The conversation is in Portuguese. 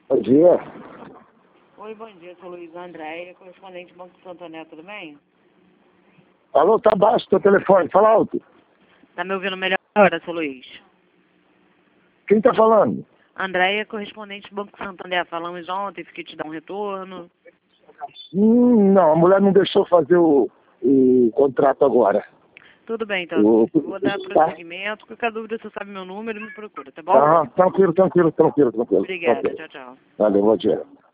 Bom dia. Oi, bom dia, sou Luísa Andréia, correspondente do Banco Santander, tudo bem? Alô, tá baixo teu telefone, fala alto. Tá me ouvindo melhor agora, seu Luiz? Quem tá falando? Andréia, correspondente do Banco Santander, falamos ontem, fiquei te dar um retorno. Não, a mulher não deixou fazer o contrato agora. Tudo bem, então, vou dar prosseguimento, qualquer dúvida você sabe meu número e me procura, tá bom? Tá, tranquilo. Obrigada, Ok. tchau, tchau. Valeu, bom dia.